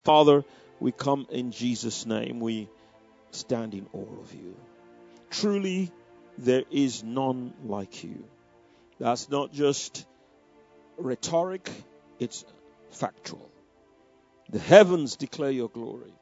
Father, we come in Jesus' name. We stand in awe of you. Truly, there is none like you. That's not just rhetoric, it's factual. The heavens declare your glory.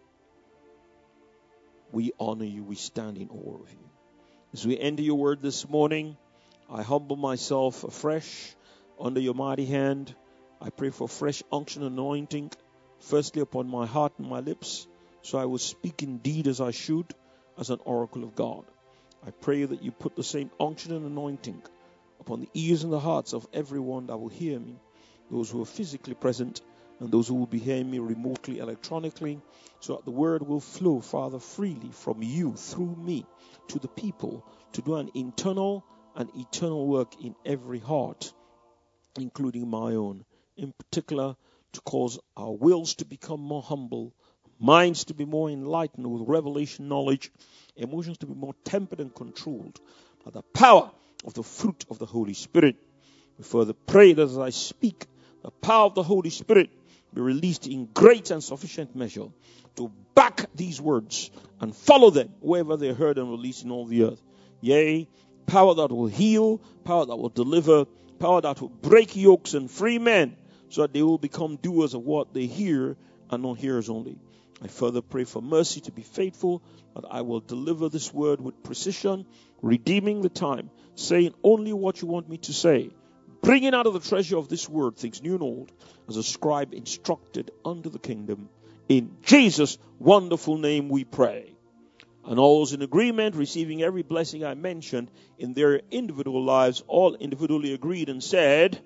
We honor you. We stand in awe of you. As we enter your word this morning, I humble myself afresh under your mighty hand. I pray for fresh unction and anointing, firstly upon my heart and my lips, so I will speak indeed as I should, as an oracle of God. I pray that you put the same unction and anointing upon the ears and the hearts of everyone that will hear me, those who are physically present and those who will be hearing me remotely, electronically, so that the word will flow, Father, freely from you through me to the people to do an internal and eternal work in every heart, including my own, in particular to cause our wills to become more humble, minds to be more enlightened with revelation knowledge, emotions to be more tempered and controlled by the power of the fruit of the Holy Spirit. We further pray that as I speak, the power of the Holy Spirit be released in great and sufficient measure to back these words and follow them wherever they are heard and released in all the earth. Yea, power that will heal, power that will deliver, power that will break yokes and free men so that they will become doers of what they hear and not hearers only. I further pray for mercy to be faithful, that I will deliver this word with precision, redeeming the time, saying only what you want me to say, bringing out of the treasure of this word things new and old, as a scribe instructed unto the kingdom. In Jesus' wonderful name we pray. And all those in agreement, receiving every blessing I mentioned in their individual lives, all individually agreed and said,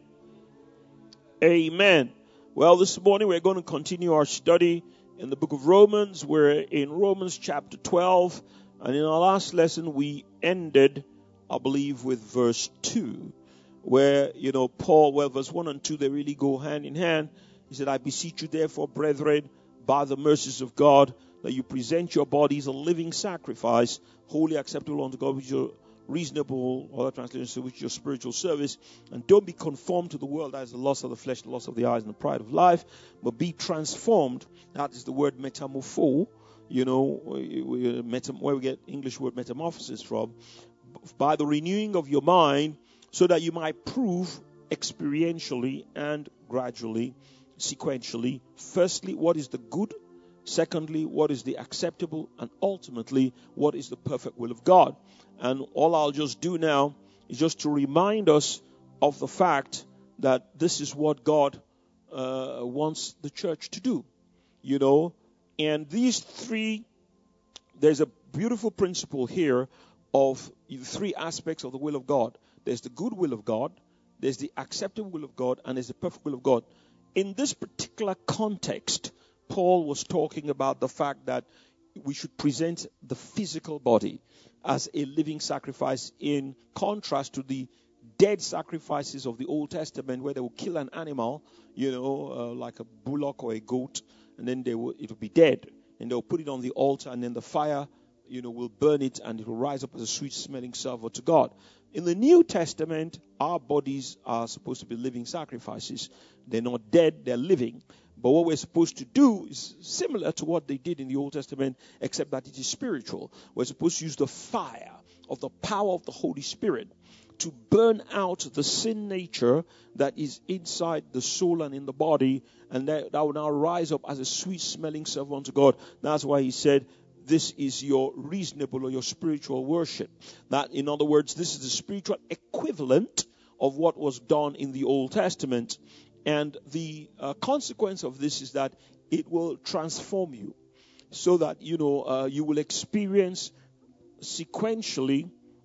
Amen. Well, this morning we're going to continue our study in the book of Romans. We're in Romans chapter 12. And in our last lesson we ended, I believe, with verse 2. Where, Paul, verse 1 and 2, they really go hand in hand. He said, I beseech you therefore, brethren, by the mercies of God, that you present your bodies a living sacrifice, wholly acceptable unto God, which is your reasonable, other translations say, which is your spiritual service. And don't be conformed to the world, that is the lust of the flesh, the lust of the eyes, and the pride of life, but be transformed. That is the word metamorpho, where we get English word metamorphosis from, by the renewing of your mind, so that you might prove experientially and gradually, sequentially, firstly, what is the good, secondly, what is the acceptable, and ultimately, what is the perfect will of God. And all I'll just do now is just to remind us of the fact that this is what God wants the church to do, And these three, there's a beautiful principle here of the three aspects of the will of God. There's the good will of God, there's the acceptable will of God, and there's the perfect will of God. In this particular context, Paul was talking about the fact that we should present the physical body as a living sacrifice, in contrast to the dead sacrifices of the Old Testament, where they would kill an animal, like a bullock or a goat, and then it will be dead, and they'll put it on the altar, and then the fire will burn it, and it will rise up as a sweet-smelling savour to God. In the New Testament, our bodies are supposed to be living sacrifices. They're not dead, they're living. But what we're supposed to do is similar to what they did in the Old Testament, except that it is spiritual. We're supposed to use the fire of the power of the Holy Spirit to burn out the sin nature that is inside the soul and in the body, and that will now rise up as a sweet-smelling savour unto God. That's why he said, this is your reasonable or your spiritual worship. That, in other words, this is the spiritual equivalent of what was done in the Old Testament. And the consequence of this is that it will transform you, so that, you will experience sequentially,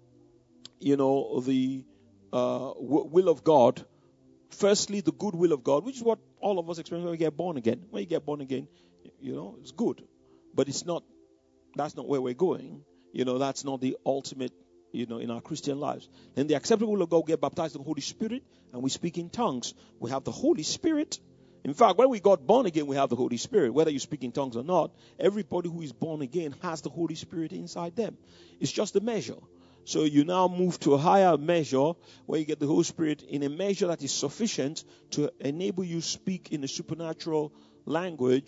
the will of God. Firstly, the good will of God, which is what all of us experience when we get born again. When you get born again, it's good. But that's not where we're going. That's not the ultimate, in our Christian lives. Then the acceptable will of God, get baptized in the Holy Spirit, and we speak in tongues. We have the Holy Spirit. In fact, when we got born again, we have the Holy Spirit. Whether you speak in tongues or not, everybody who is born again has the Holy Spirit inside them. It's just a measure. So you now move to a higher measure where you get the Holy Spirit in a measure that is sufficient to enable you to speak in a supernatural language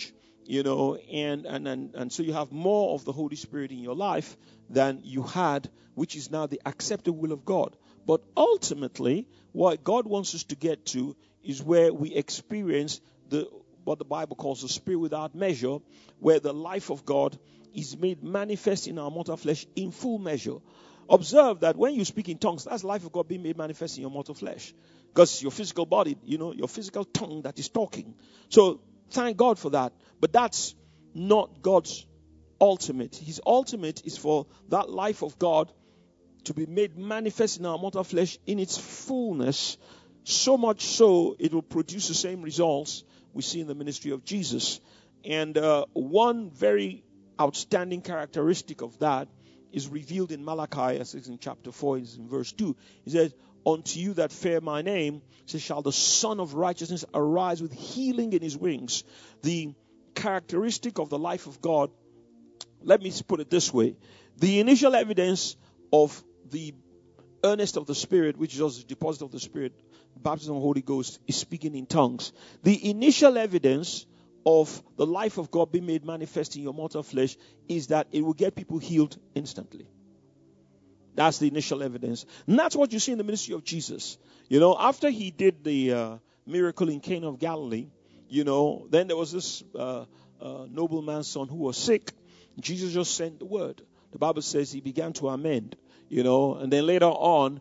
and so you have more of the Holy Spirit in your life than you had, which is now the accepted will of God. But ultimately, what God wants us to get to is where we experience what the Bible calls the Spirit without measure, where the life of God is made manifest in our mortal flesh in full measure. Observe that when you speak in tongues, that's the life of God being made manifest in your mortal flesh. Because your physical body, your physical tongue that is talking. So thank God for that. But that's not God's ultimate. His ultimate is for that life of God to be made manifest in our mortal flesh in its fullness, so much so it will produce the same results we see in the ministry of Jesus. And one very outstanding characteristic of that is revealed in Malachi, as it's in chapter 4, it's in verse 2. He says, unto you that fear my name, says, shall the Son of Righteousness arise with healing in his wings. The characteristic of the life of God, let me put it this way. The initial evidence of the earnest of the Spirit, which is the deposit of the Spirit, baptism of the Holy Ghost, is speaking in tongues. The initial evidence of the life of God being made manifest in your mortal flesh is that it will get people healed instantly. That's the initial evidence. And that's what you see in the ministry of Jesus. After he did the miracle in Cana of Galilee, then there was this nobleman's son who was sick. Jesus just sent the word. The Bible says he began to amend, and then later on,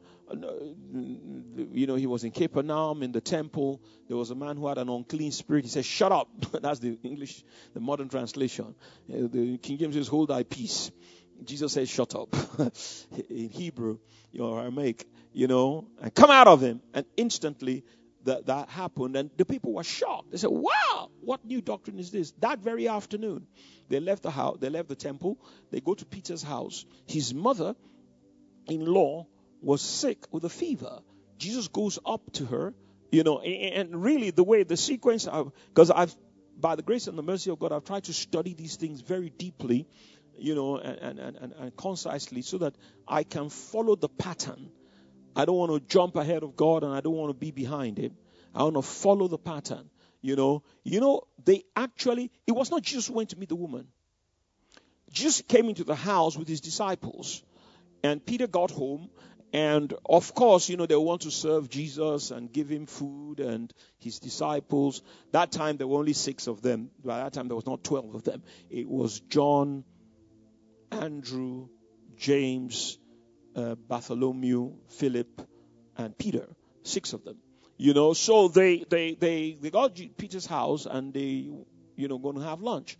he was in Capernaum in the temple. There was a man who had an unclean spirit. He said, shut up. That's the English, the modern translation. The King James says, hold thy peace. Jesus said, shut up. In Hebrew, Aramaic, and come out of him. And instantly that happened. And the people were shocked. They said, wow, what new doctrine is this? That very afternoon, they left the house, they left the temple. They go to Peter's house. His mother-in-law was sick with a fever. Jesus goes up to her, and really the way the sequence, because by the grace and the mercy of God, I've tried to study these things very deeply, and concisely, so that I can follow the pattern. I don't want to jump ahead of God, and I don't want to be behind him. I want to follow the pattern. They actually, it was not Jesus who went to meet the woman. Jesus came into the house with his disciples, and Peter got home. And of course, they want to serve Jesus and give him food and his disciples. That time there were only 6 of them. By that time there was not 12 of them. It was John, Andrew, James, Bartholomew, Philip, and Peter. 6 of them. So they got Peter's house and they, going to have lunch.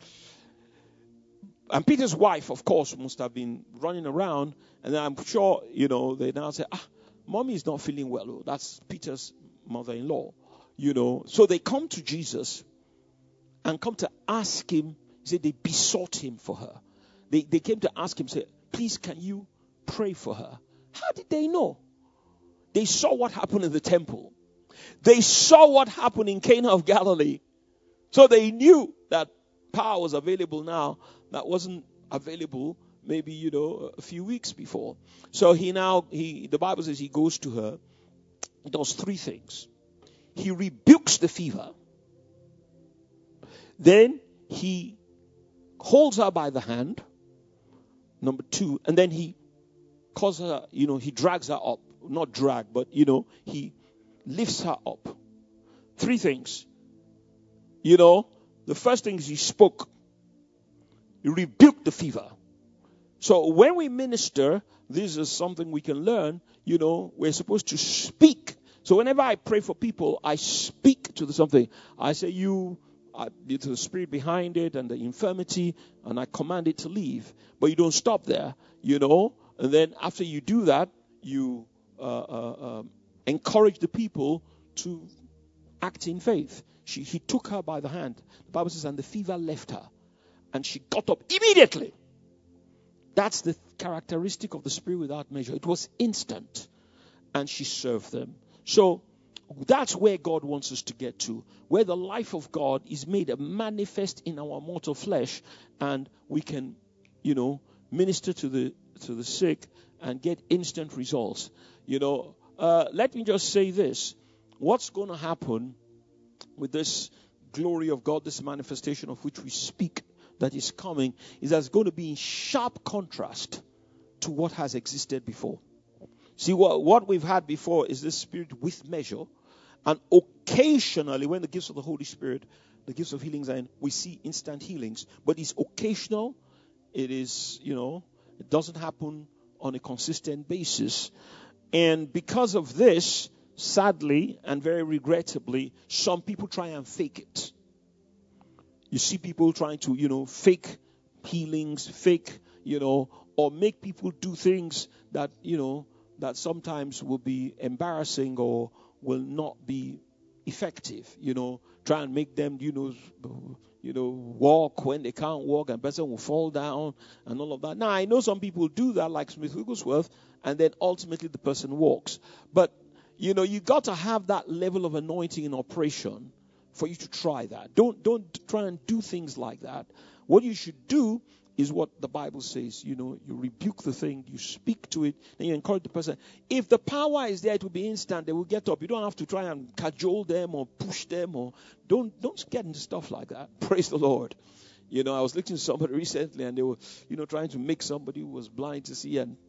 And Peter's wife, of course, must have been running around. And I'm sure, they now say, mommy is not feeling well. Oh, that's Peter's mother-in-law. So they come to Jesus and come to ask him. Say they besought him for her. They came to ask him, say, please, can you pray for her? How did they know? They saw what happened in the temple. They saw what happened in Cana of Galilee. So they knew that power was available now that wasn't available maybe, a few weeks before. So the Bible says he goes to her, does 3 things. He rebukes the fever. Then he holds her by the hand. Number 2. And then he calls her, he drags her up. Not drag, but, he lifts her up. 3 things. The first thing is he spoke. He rebuked the fever. So when we minister, this is something we can learn. We're supposed to speak. So whenever I pray for people, I speak to something. I say to the spirit behind it and the infirmity, and I command it to leave. But you don't stop there, And then after you do that, you encourage the people to act in faith. He took her by the hand. The Bible says, and the fever left her. And she got up immediately. That's the characteristic of the Spirit without measure. It was instant. And she served them. So that's where God wants us to get to. Where the life of God is made manifest in our mortal flesh. And we can, minister to the sick and get instant results. Let me just say this. What's going to happen with this glory of God, this manifestation of which we speak that is coming, is that's going to be in sharp contrast to what has existed before. See, what we've had before is this Spirit with measure. And occasionally, when the gifts of the Holy Spirit, the gifts of healings are in, we see instant healings. But it's occasional. It is, it doesn't happen on a consistent basis. And because of this, sadly and very regrettably, some people try and fake it. You see people trying to, fake healings, fake, or make people do things that, that sometimes will be embarrassing or will not be effective. Try and make them, walk when they can't walk, and person will fall down and all of that. Now, I know some people do that, like Smith Wigglesworth, and then ultimately the person walks. But, you got to have that level of anointing in operation for you to try that. Don't try and do things like that. What you should do is what the Bible says. You rebuke the thing, you speak to it, and you encourage the person. If the power is there, it will be instant. They will get up. You don't have to try and cajole them or push them, or don't get into stuff like that. Praise the Lord. I was listening to somebody recently, and they were, trying to make somebody who was blind to see, and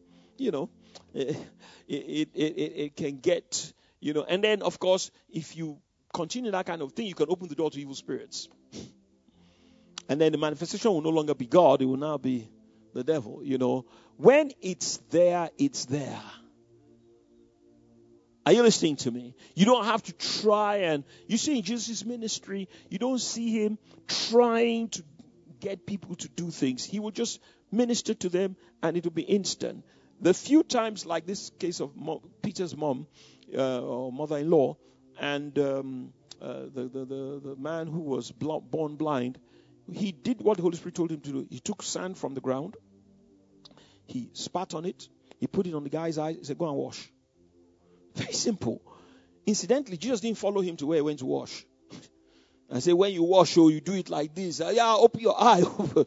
it can get, and then of course, if you continue that kind of thing, you can open the door to evil spirits. And then the manifestation will no longer be God, it will now be the devil, When it's there, it's there. Are you listening to me? You don't have to try, and you see in Jesus' ministry, you don't see him trying to get people to do things. He will just minister to them, and it will be instant. The few times, like this case of Peter's mom, or mother-in-law, and the man who was born blind, he did what the Holy Spirit told him to do. He took sand from the ground, he spat on it, he put it on the guy's eyes, he said, go and wash. Very simple. Incidentally, Jesus didn't follow him to where he went to wash. I say, when you wash, you do it like this. Yeah, open your eye.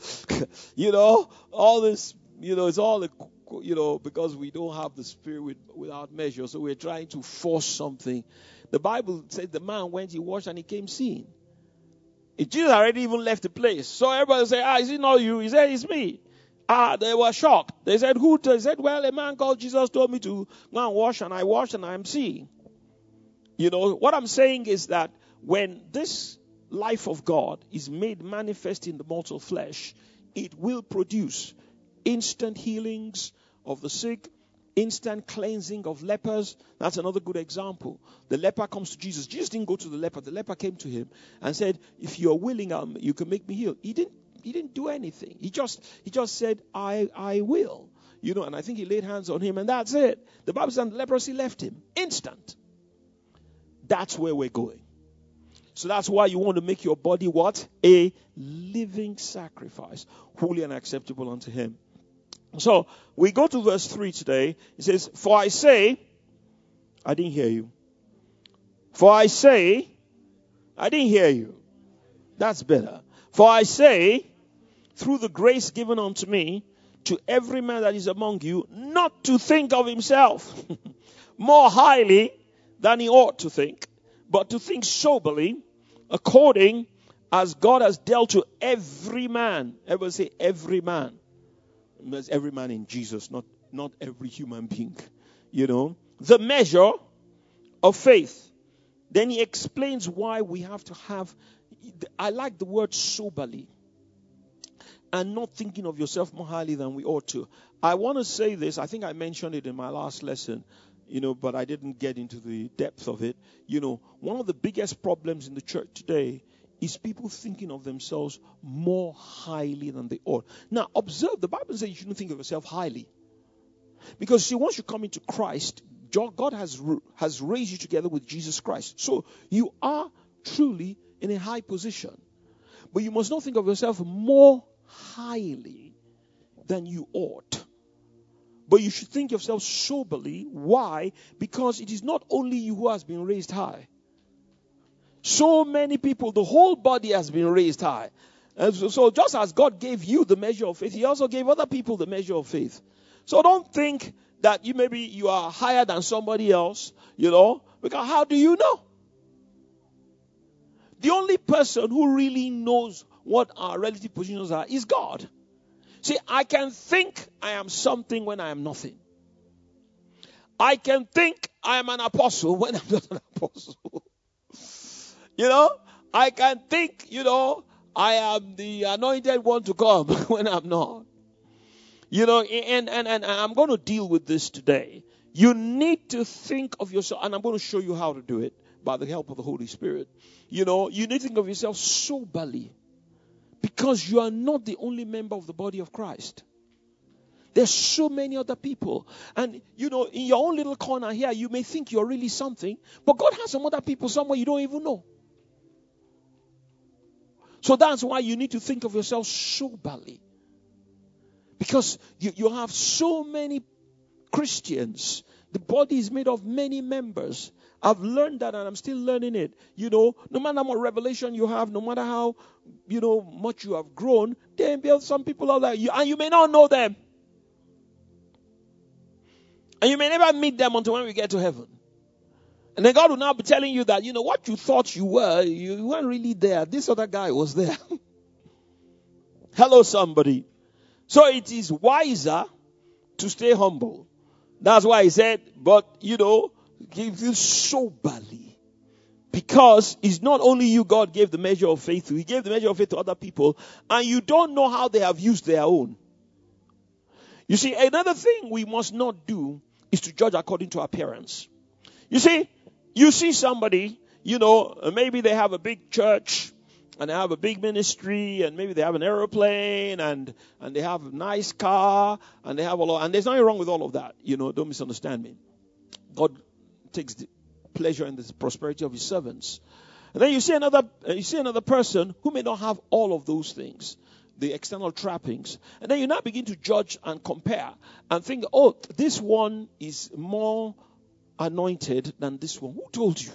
All this, it's all, because we don't have the Spirit without measure. So we're trying to force something. The Bible said the man went, he washed, and he came seeing. Jesus already even left the place. So everybody said, is it not you? He said, it's me. They were shocked. They said, who? They said, well, a man called Jesus told me to go and wash, and I washed, and I'm seeing. What I'm saying is that when this life of God is made manifest in the mortal flesh, it will produce instant healings of the sick, instant cleansing of lepers. That's another good example. The leper comes to Jesus. Jesus didn't go to the leper. The leper came to him and said, if you're willing, you can make me heal. He didn't do anything. He just said, I will. And I think he laid hands on him, and that's it. The Bible says the leprosy left him. Instant. That's where we're going. So that's why you want to make your body what? A living sacrifice, holy and acceptable unto him. So we go to verse 3 today. It says, for I say, I didn't hear you. For I say, I didn't hear you. That's better. For I say, through the grace given unto me, to every man that is among you, not to think of himself more highly than he ought to think, but to think soberly, according as God has dealt to every man. Everybody say every man. There's every man in Jesus, not every human being. The measure of faith. Then he explains why we have to have, I like the word soberly, and not thinking of yourself more highly than we ought to. I want to say this, I think I mentioned it in my last lesson, but I didn't get into the depth of it. One of the biggest problems in the church today is people thinking of themselves more highly than they ought. Now, observe, the Bible says you shouldn't think of yourself highly. Because, see, once you come into Christ, God has raised you together with Jesus Christ. So, you are truly in a high position. But you must not think of yourself more highly than you ought. But you should think yourself soberly. Why? Because it is not only you who has been raised high. So many people, the whole body has been raised high. And so just as God gave you the measure of faith, he also gave other people the measure of faith. So don't think that maybe you are higher than somebody else, because how do you know? The only person who really knows what our relative positions are is God. See, I can think I am something when I am nothing. I can think I am an apostle when I'm not an apostle. I can think, I am the anointed one to come when I'm not. And I'm going to deal with this today. You need to think of yourself, and I'm going to show you how to do it by the help of the Holy Spirit. You need to think of yourself soberly, because you are not the only member of the body of Christ. There's so many other people. And, in your own little corner here, you may think you're really something, but God has some other people somewhere you don't even know. So that's why you need to think of yourself soberly. Because you have so many Christians. The body is made of many members. I've learned that, and I'm still learning it. No matter what revelation you have, no matter how, much you have grown, there may be some people out there, and you may not know them. And you may never meet them until when we get to heaven. And then God will now be telling you that, what you thought you were, you weren't really there. This other guy was there. Hello, somebody. So it is wiser to stay humble. That's why he said, but, give you soberly. Because it's not only you God gave the measure of faith to. He gave the measure of faith to other people. And you don't know how they have used their own. You see, another thing we must not do is to judge according to appearance. You see somebody, maybe they have a big church and they have a big ministry and maybe they have an aeroplane and they have a nice car and they have and there's nothing wrong with all of that. Don't misunderstand me. God takes pleasure in the prosperity of his servants. And then you see another person who may not have all of those things, the external trappings. And then you now begin to judge and compare and think, oh, this one is more anointed than this one. Who told you?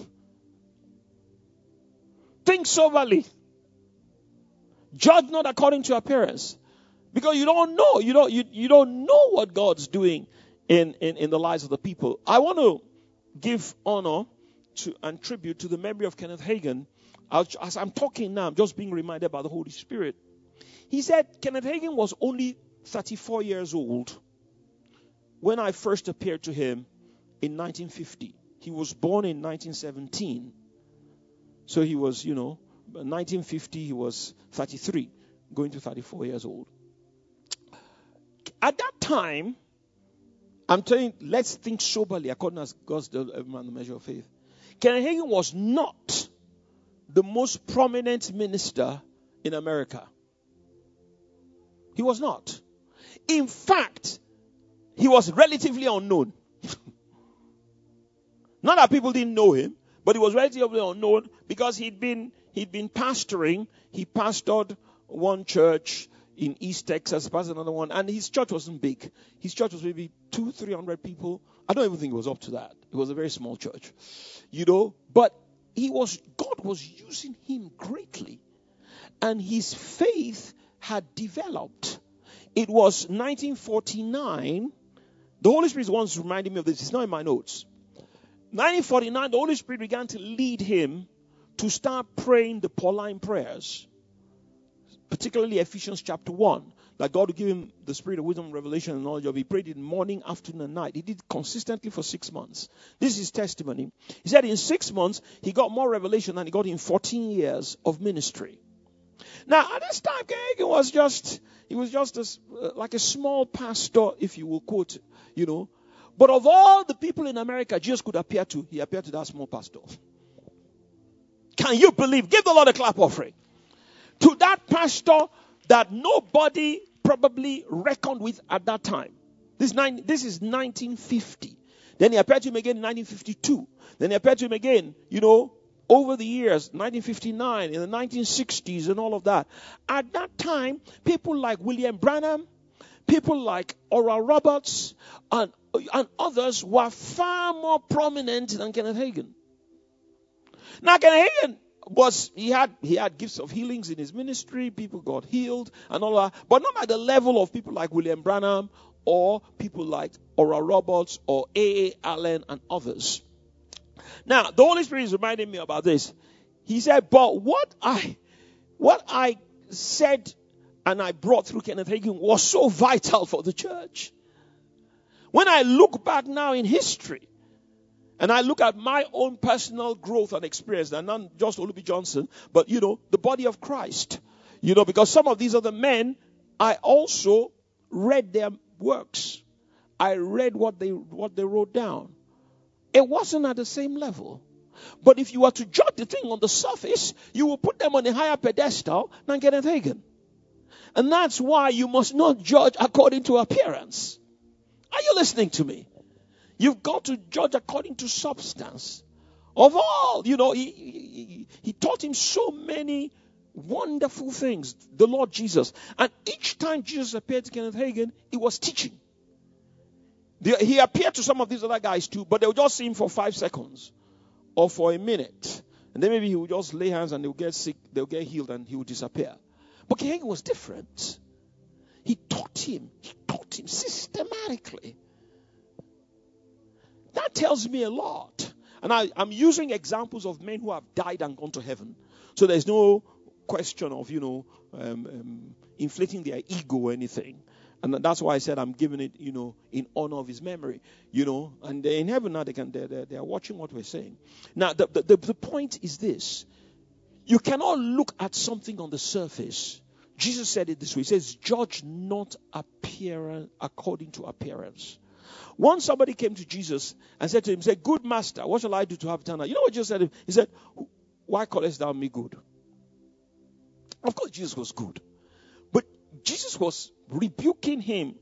Think soberly. Judge not according to appearance. Because you don't know. You don't know what God's doing in the lives of the people. I want to give honor to and tribute to the memory of Kenneth Hagin. As I'm talking now, I'm just being reminded by the Holy Spirit. He said Kenneth Hagin was only 34 years old when I first appeared to him in 1950. He was born in 1917. So he was, 1950, he was 33, going to 34 years old. At that time, I'm telling you, let's think soberly according as God's the measure of faith. Kenneth Hagin was not the most prominent minister in America. He was not. In fact, he was relatively unknown. Not that people didn't know him, but he was relatively unknown because he'd been pastoring. He pastored one church in East Texas, pastored another one, and his church wasn't big. His church was maybe 200-300 people. I don't even think it was up to that. It was a very small church, But God was using him greatly, and his faith had developed. It was 1949. The Holy Spirit once reminded me of this. It's not in my notes. 1949, the Holy Spirit began to lead him to start praying the Pauline prayers, particularly Ephesians chapter 1. That God would give him the spirit of wisdom, revelation, and knowledge of. He prayed it morning, afternoon, and night. He did it consistently for 6 months. This is his testimony. He said in 6 months, he got more revelation than he got in 14 years of ministry. Now, at this time, he was just like a small pastor, if you will quote, But of all the people in America Jesus could appear to, he appeared to that small pastor. Can you believe? Give the Lord a clap offering. To that pastor that nobody probably reckoned with at that time. This is 1950. Then he appeared to him again in 1952. Then he appeared to him again, over the years, 1959, in the 1960s and all of that. At that time, people like William Branham, people like Oral Roberts, and others were far more prominent than Kenneth Hagin. Now, Kenneth Hagin he had gifts of healings in his ministry. People got healed and all that, but not at the level of people like William Branham or people like Oral Roberts or A.A. Allen and others. Now, the Holy Spirit is reminding me about this. He said, but what I said and I brought through Kenneth Hagin was so vital for the church. When I look back now in history, and I look at my own personal growth and experience, and not just Olubi Johnson, but, the body of Christ. Because some of these other men, I also read their works. I read what they wrote down. It wasn't at the same level. But if you were to judge the thing on the surface, you will put them on a higher pedestal than Kenneth Hagin. And that's why you must not judge according to appearance. Are you listening to me? You've got to judge according to substance. Of all, he taught him so many wonderful things, the Lord Jesus. And each time Jesus appeared to Kenneth Hagin, he was teaching. He appeared to some of these other guys too, but they would just see him for 5 seconds or for a minute. And then maybe he would just lay hands and they would get sick, they would get healed, and he would disappear. But Kenneth Hagin was different. He taught him systematically. That tells me a lot. And I'm using examples of men who have died and gone to heaven. So there's no question of, inflating their ego or anything. And that's why I said I'm giving it, in honor of his memory, And they're in heaven now, they are watching what we're saying. Now, the point is this. You cannot look at something on the surface. Jesus said it this way. He says, judge not appearance according to appearance. Once somebody came to Jesus and said to him, good master, what shall I do to have eternal life? You know what Jesus said? He said, why callest thou me good? Of course, Jesus was good. But Jesus was rebuking him,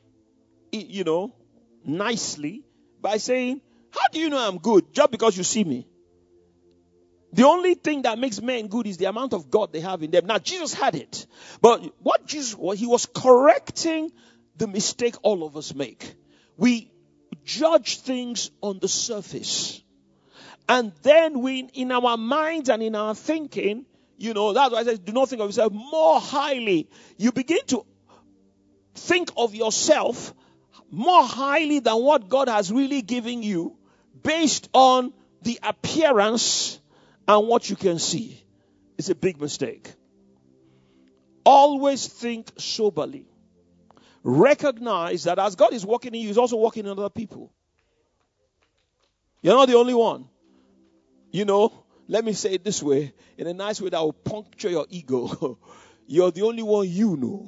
nicely by saying, how do you know I'm good? Just because you see me. The only thing that makes men good is the amount of God they have in them. Now, Jesus had it. But what Jesus was, he was correcting the mistake all of us make. We judge things on the surface. And then in our minds and in our thinking, that's why I said, do not think of yourself more highly. You begin to think of yourself more highly than what God has really given you based on the appearance and what you can see. It's a big mistake. Always think soberly. Recognize that as God is working in you, He's also working in other people. You're not the only one. Let me say it this way, in a nice way that will puncture your ego. You're the only one you know.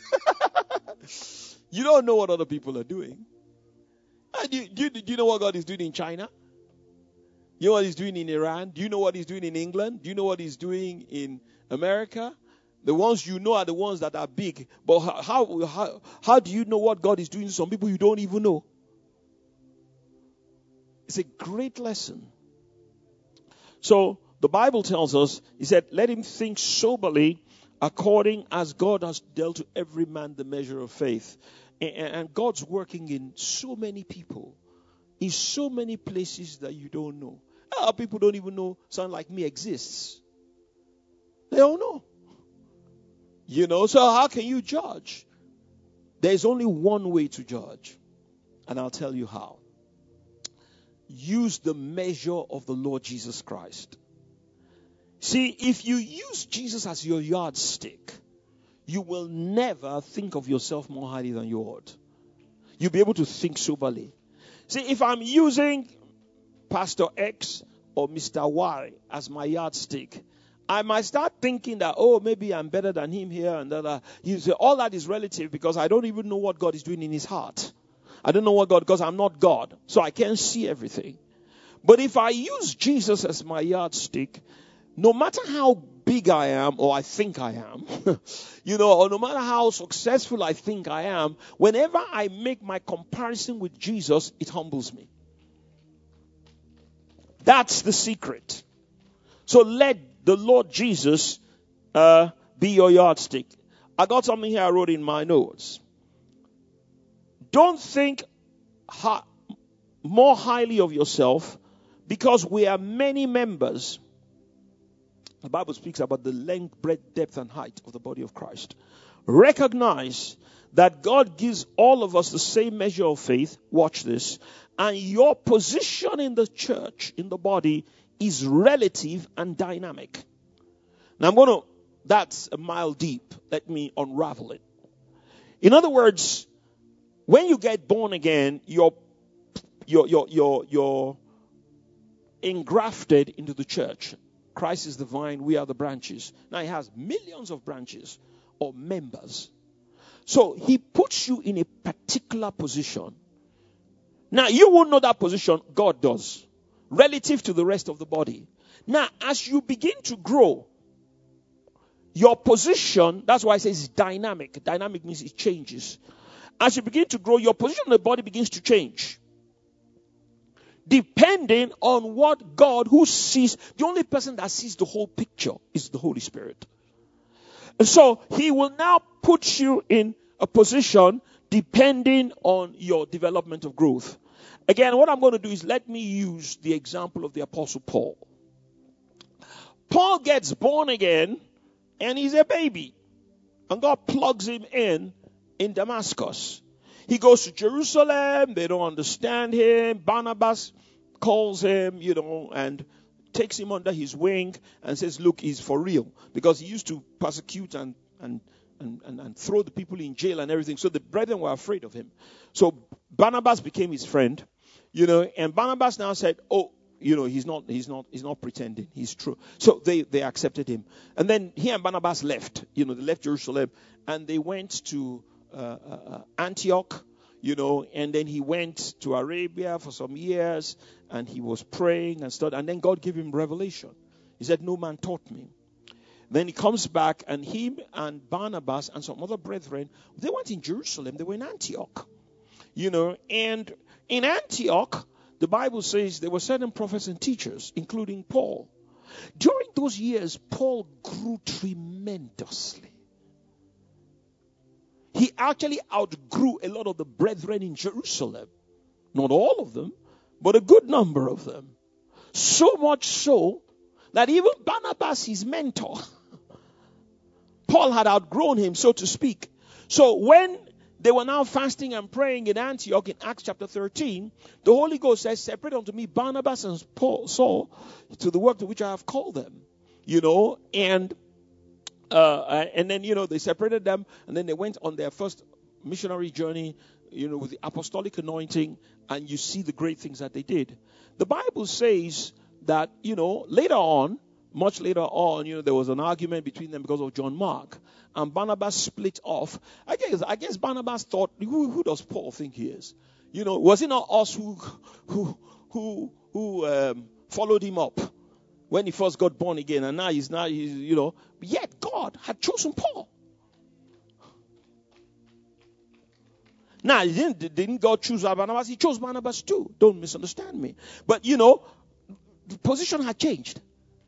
You don't know what other people are doing. Do you know what God is doing in China? You know what He's doing in Iran? Do you know what He's doing in England? Do you know what He's doing in America? The ones you know are the ones that are big. But how do you know what God is doing to some people you don't even know? It's a great lesson. So the Bible tells us, He said, let him think soberly according as God has dealt to every man the measure of faith. And God's working in so many people, in so many places that you don't know. People don't even know someone like me exists. They don't know. So how can you judge? There's only one way to judge. And I'll tell you how. Use the measure of the Lord Jesus Christ. See, if you use Jesus as your yardstick, you will never think of yourself more highly than you ought. You'll be able to think soberly. See, if I'm using Pastor X or Mr. Y as my yardstick, I might start thinking that, maybe I'm better than him here and that. You say, all that is relative because I don't even know what God is doing in his heart. I don't know what God, because I'm not God, so I can't see everything. But if I use Jesus as my yardstick, no matter how big I am or I think I am, or no matter how successful I think I am, whenever I make my comparison with Jesus, it humbles me. That's the secret. So let the Lord Jesus be your yardstick. I got something here I wrote in my notes. Don't think more highly of yourself because we are many members. The Bible speaks about the length, breadth, depth, and height of the body of Christ. Recognize that God gives all of us the same measure of faith. Watch this. And your position in the church, in the body, is relative and dynamic. Now that's a mile deep. Let me unravel it. In other words, when you get born again, you're engrafted into the church. Christ is the vine, we are the branches. Now he has millions of branches or members. So he puts you in a particular position. Now you won't know that position, God does, relative to the rest of the body. Now as you begin to grow, your position, that's why I say it's dynamic. Dynamic means it changes. As you begin to grow, your position in the body begins to change. Depending on what God, who sees, the only person that sees the whole picture is the Holy Spirit. And so he will now put you in a position depending on your development of growth. Again, what I'm going to do is let me use the example of the Apostle Paul. Paul gets born again and he's a baby. And God plugs him in Damascus. He goes to Jerusalem. They don't understand him. Barnabas calls him, and takes him under his wing and says, look, he's for real. Because he used to persecute and throw the people in jail and everything. So the brethren were afraid of him. So Barnabas became his friend, and Barnabas now said, he's not pretending. He's true. So they accepted him. And then he and Barnabas left. They left Jerusalem and they went to Antioch, and then he went to Arabia for some years and he was praying and studying. And then God gave him revelation. He said, no man taught me. Then he comes back and him and Barnabas and some other brethren, they weren't in Jerusalem. They were in Antioch, and in Antioch, the Bible says there were certain prophets and teachers, including Paul. During those years, Paul grew tremendously. He actually outgrew a lot of the brethren in Jerusalem. Not all of them, but a good number of them. So much so that even Barnabas, his mentor, Paul had outgrown him, so to speak. So when they were now fasting and praying in Antioch in Acts chapter 13, the Holy Ghost says, separate unto me Barnabas and Saul to the work to which I have called them. And then, they separated them, and then they went on their first missionary journey, with the apostolic anointing, and you see the great things that they did. The Bible says that, later on, much later on, there was an argument between them because of John Mark, and Barnabas split off. I guess Barnabas thought, who does Paul think he is? Was it not us who followed him up when he first got born again, and now he's yet God had chosen Paul. Now, didn't God choose Barnabas? He chose Barnabas too. Don't misunderstand me. But, the position had changed.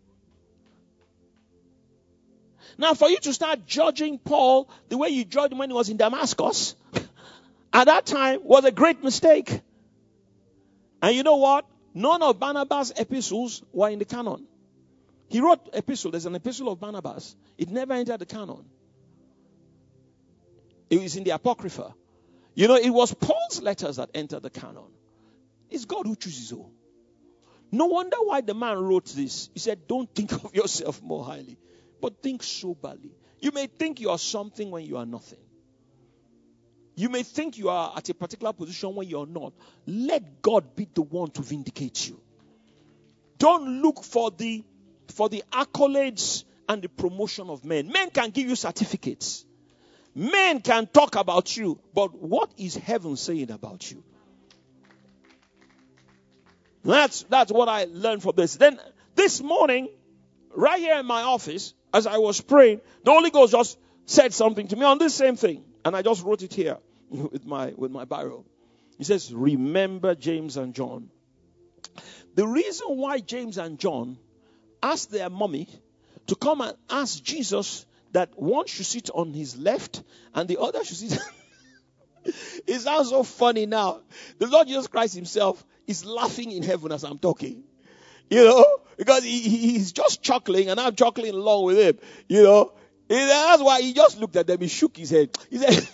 Now, for you to start judging Paul the way you judged him when he was in Damascus, at that time was a great mistake. And you know what? None of Barnabas' epistles were in the canon. He wrote epistle. There's an epistle of Barnabas. It never entered the canon. It was in the Apocrypha. It was Paul's letters that entered the canon. It's God who chooses all. No wonder why the man wrote this. He said, don't think of yourself more highly, but think soberly. You may think you are something when you are nothing. You may think you are at a particular position when you are not. Let God be the one to vindicate you. Don't look for the accolades and the promotion of men. Men can give you certificates. Men can talk about you, but what is heaven saying about you? That's what I learned from this. Then this morning, right here in my office, as I was praying, the Holy Ghost just said something to me on this same thing. And I just wrote it here with my biro. He says, remember James and John. The reason why James and John asked their mommy to come and ask Jesus that one should sit on his left and the other should sit. It sounds so funny now. The Lord Jesus Christ himself is laughing in heaven as I'm talking. Because he's just chuckling and I'm chuckling along with him. That's why he just looked at them. He shook his head. He said,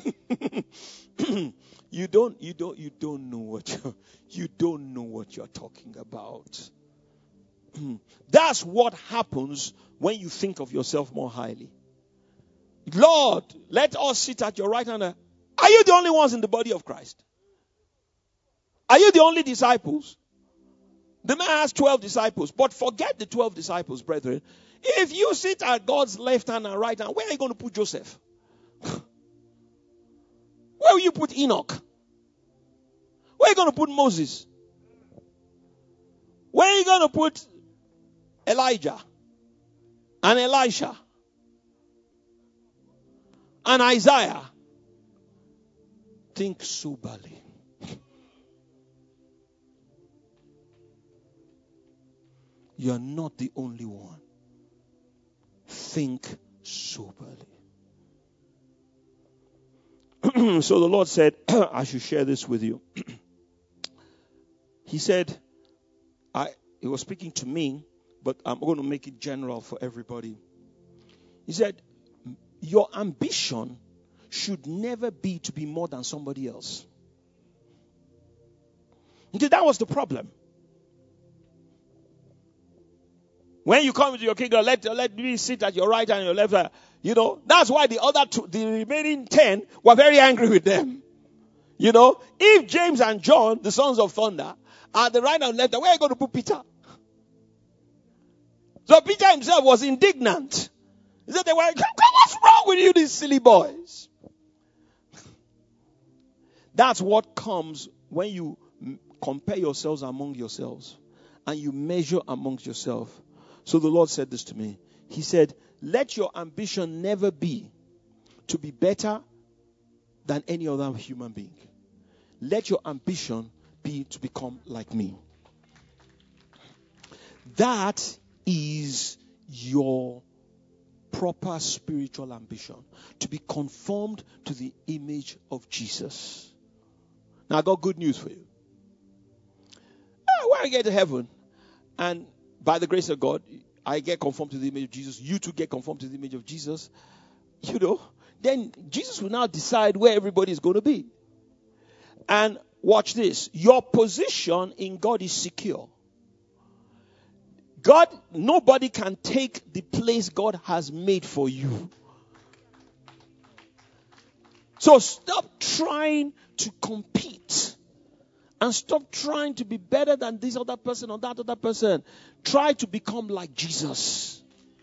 you don't know what you're talking about. That's what happens when you think of yourself more highly. Lord, let us sit at your right hand. Are you the only ones in the body of Christ? Are you the only disciples? The man has 12 disciples, but forget the 12 disciples, brethren. If you sit at God's left hand and right hand, where are you going to put Joseph? Where will you put Enoch? Where are you going to put Moses? Where are you going to put Elijah and Elisha and Isaiah? Think soberly. You're not the only one. Think soberly. So the Lord said, I should share this with you. He said, he was speaking to me, but I'm going to make it general for everybody. He said, your ambition should never be to be more than somebody else. That was the problem. When you come into your kingdom, let me sit at your right hand and your left hand. That's why the remaining 10 were very angry with them. If James and John, the sons of thunder, are the right and left, where are you going to put Peter? So Peter himself was indignant. He said, what's wrong with you, these silly boys? That's what comes when you compare yourselves among yourselves and you measure amongst yourself. So the Lord said this to me. He said, let your ambition never be to be better than any other human being. Let your ambition be to become like me. That is your proper spiritual ambition. To be conformed to the image of Jesus. Now I got good news for you. When I get to heaven, and by the grace of God, I get conformed to the image of Jesus. You too get conformed to the image of Jesus. Then Jesus will now decide where everybody is going to be. And watch this. Your position in God is secure. Nobody can take the place God has made for you. So stop trying to compete. And stop trying to be better than this other person or that other person. Try to become like Jesus.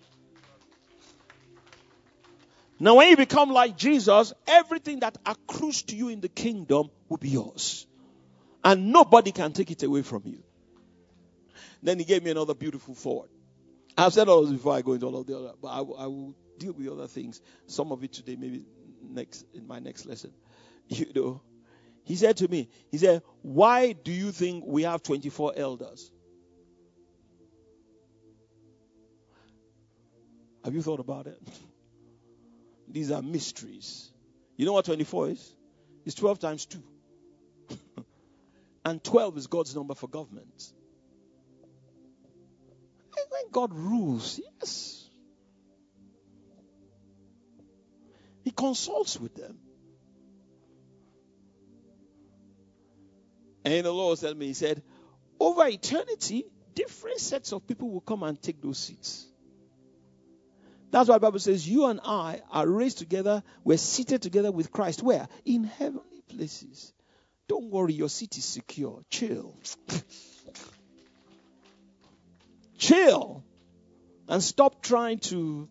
Now when you become like Jesus, everything that accrues to you in the kingdom will be yours. And nobody can take it away from you. Then he gave me another beautiful thought. I've said all this before I go into all of the other, but I will deal with other things. Some of it today, maybe in my next lesson. He said to me, why do you think we have 24 elders? Have you thought about it? These are mysteries. You know what 24 is? It's 12 times 2. And 12 is God's number for government. And when God rules, yes. He consults with them. And the Lord said to me, he said, over eternity, different sets of people will come and take those seats. That's why the Bible says, you and I are raised together, we're seated together with Christ. Where? In heavenly places. Don't worry, your seat is secure. Chill. Chill. And stop trying to,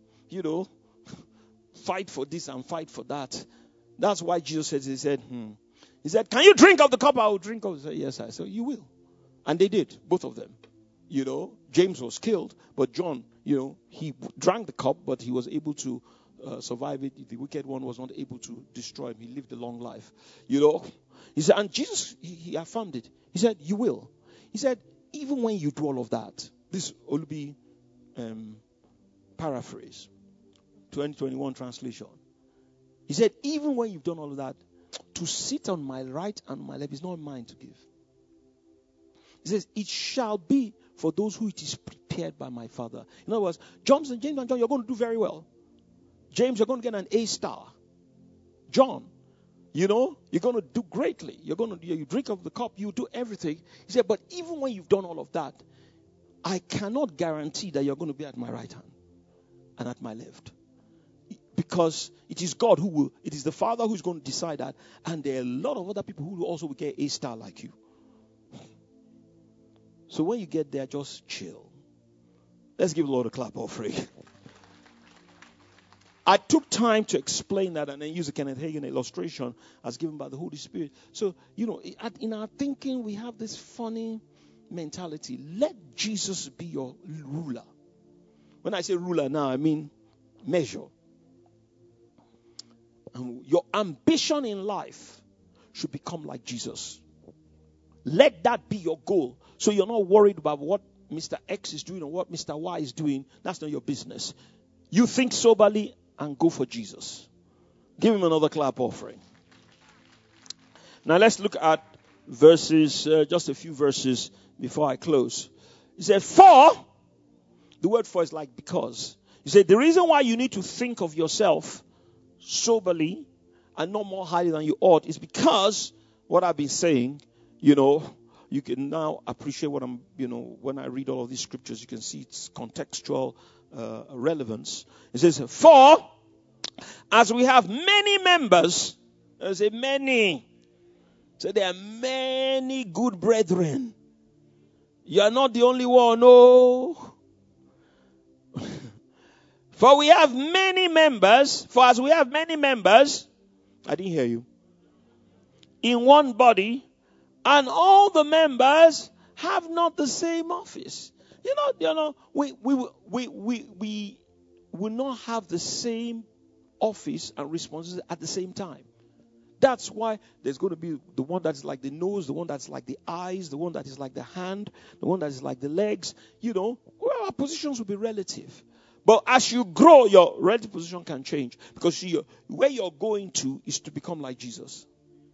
fight for this and fight for that. That's why Jesus said, he said, can you drink of the cup I will drink of? He said, yes, I said, you will. And they did, both of them. James was killed, but John, he drank the cup, but he was able to survive it. The wicked one was not able to destroy him. He lived a long life. He said, and Jesus, he affirmed it. He said, you will. He said, even when you do all of that, this will be paraphrase, 2021 translation. He said, even when you've done all of that, to sit on my right and my left is not mine to give. He says, it shall be for those who it is prepared by my Father. In other words, James and John, you're going to do very well. James, you're going to get an A star. John, you're going to do greatly. You drink of the cup, you do everything. He said, but even when you've done all of that, I cannot guarantee that you're going to be at my right hand and at my left. Because it is God it is the Father who's going to decide that. And there are a lot of other people who also will get a star like you. So when you get there, just chill. Let's give the Lord a clap offering. I took time to explain that and then use a Kenneth Hagin illustration as given by the Holy Spirit. So, in our thinking, we have this funny mentality. Let Jesus be your ruler. When I say ruler now, I mean measure. Your ambition in life should become like Jesus. Let that be your goal. So you're not worried about what Mr. X is doing or what Mr. Y is doing. That's not your business. You think soberly and go for Jesus. Give him another clap offering. Now let's look at verses, just a few verses before I close. He said, for, the word for is like because. He said, the reason why you need to think of yourself soberly and not more highly than you ought is because what I've been saying, you can now appreciate what I'm, when I read all of these scriptures, you can see its contextual relevance. It says, for as we have many members, there's a many. So there are many good brethren. You are not the only one, no. For we have many members, for as we have many members, I didn't hear you, in one body, and all the members have not the same office. We will not have the same office and responsibility at the same time. That's why there's going to be the one that's like the nose, the one that's like the eyes, the one that is like the hand, the one that is like the legs. Our positions will be relative. But as you grow, your relative position can change. Because where you're going to is to become like Jesus.